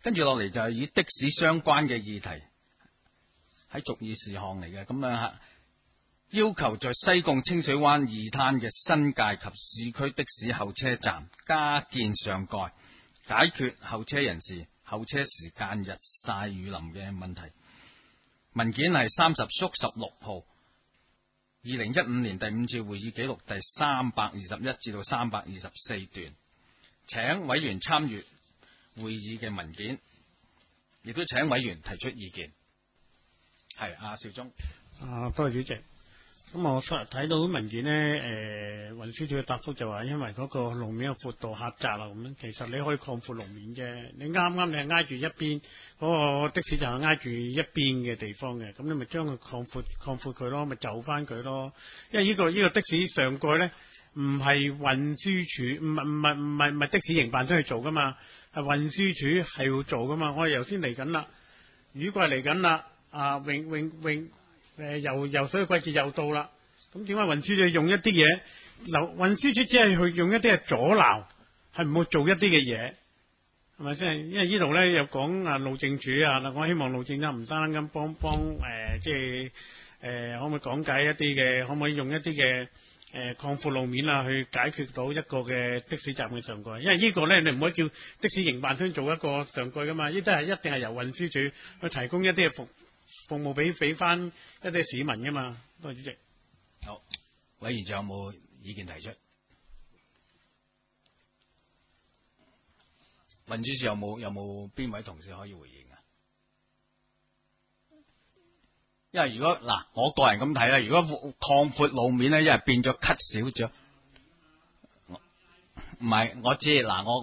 跟住落嚟就係以的士相關嘅議題，喺俗議事項嚟嘅。咁啊，要求在西貢清水灣二灘嘅新界及市區的士候車站加建上蓋，解決候車人士候車時間日曬雨淋嘅問題。文件係30/16號，2015年第5次會議記錄第321至到324段，請委員參閱會議嘅文件，亦都請委員提出意見。係阿邵忠。 多謝主席。咁我睇到文件呢，運輸署嘅答覆就話，因為嗰個路面嘅闊度狹窄啦，咁樣其實你可以擴闊路面啫。你啱你係挨住一邊，嗰個的士就係挨住一邊嘅地方嘅，咁你咪將佢擴闊佢咯，咪就翻佢咯。因為呢個的士上蓋呢，唔係運輸署，唔係的士營辦商去做噶嘛，係運輸署係要做噶嘛。我哋頭先嚟緊啦，雨季嚟緊啦，游水嘅季節又到啦，咁點解運輸署用一啲嘢？運輸署只係去用一啲係阻撓，係唔會做一啲嘅嘢，係咪先？因為呢度咧又講路政署啊，我希望路政署唔單咁幫即係可唔可以講解一啲嘅？可唔可以用一啲嘅擴闊路面啊，去解決到一個嘅的士站嘅上蓋？因為呢個咧你唔可以叫的士營辦商做一個上蓋噶嘛，呢啲係一定係由運輸署去提供一啲嘅服務俾翻一啲市民噶嘛。多謝主席。 好，委員仲有冇意見提出？運輸署有冇邊位同事可以回應啊？因為如果我個人咁睇啦，如果擴闊路面咧，因為變咗 cut 少咗，唔係我知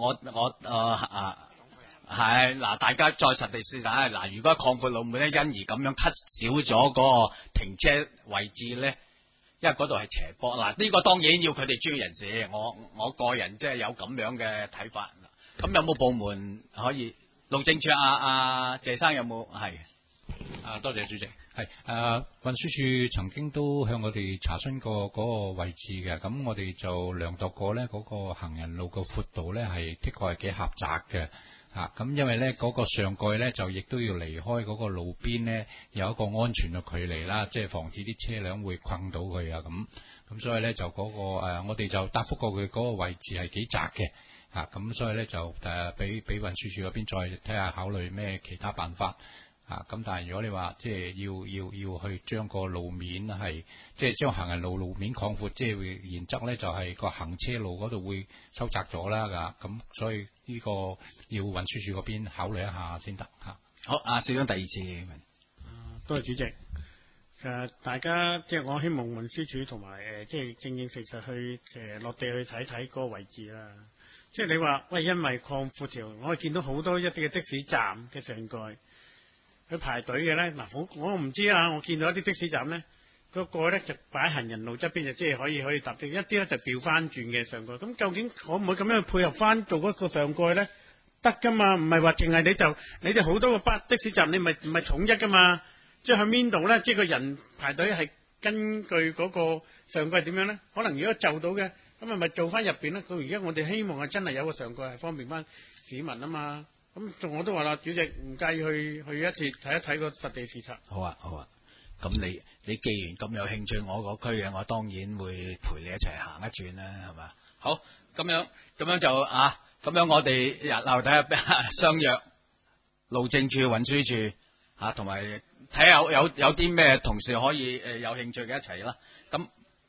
係大家再實地試下如果擴闊路面咧，因而咁樣 cut 少咗嗰個停車位置咧，因為嗰度係斜坡呢個當然要佢哋專業人士，我個人即係有咁樣嘅睇法。咁有冇部門可以？路政署謝生有冇？係多謝主席。係運輸署曾經都向我哋查詢過嗰個位置嘅，咁我哋就量度過咧嗰個行人路嘅闊度咧係的確係幾狹窄嘅。咁因為咧嗰個上蓋咧就亦都要離開嗰個路邊咧有一個安全嘅距離啦，即係防止啲車輛會困到佢啊咁所以咧就嗰個我哋就答覆過佢嗰個位置係幾窄嘅。咁所以咧就俾運輸署嗰邊再睇下考慮咩其他辦法。咁但係如果你話即係要去將個路面係即係將行人路面擴闊，即係原則咧就係個行車路嗰度會收窄咗啦咁所以呢個要運輸署嗰邊考慮一下先得嚇。 好，少咗第二次。 多謝主席。大家即係我希望運輸署同埋即係正實去落地去睇睇嗰個位置啦。即係你話喂，因為擴闊條，我見到好多一啲嘅的士站嘅上蓋。佢排隊嘅咧，我唔知啊。我見到一啲的士站咧，嗰個咧就擺行人路側邊，就即係可以搭的，一啲咧就調翻轉嘅上蓋。咁究竟可唔可以咁樣去配合翻做嗰個上蓋咧？得噶嘛，唔係話淨係你哋好多個的士站，你唔係統一噶嘛？即係喺邊度咧？即係個人排隊係根據嗰個上蓋點樣咧？可能如果就到嘅，咁係咪做翻入邊咧？佢而家我哋希望係真係有個上蓋係方便翻市民啊嘛。咁我都話啦，主席唔介意去一次睇一睇個實地視察。 好啊。咁你既然咁有興趣我個區嘅，我當然會陪你一齊行一轉啦，係嘛？好，咁樣就咁樣我哋日後睇下相約路政署、運輸署同埋睇下有啲咩同事可以有興趣嘅一齊啦。咁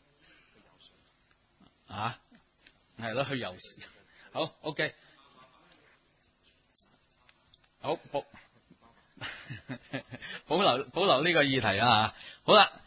係咯，去遊。好 ，OK。好保留呢個議題啊！好啦。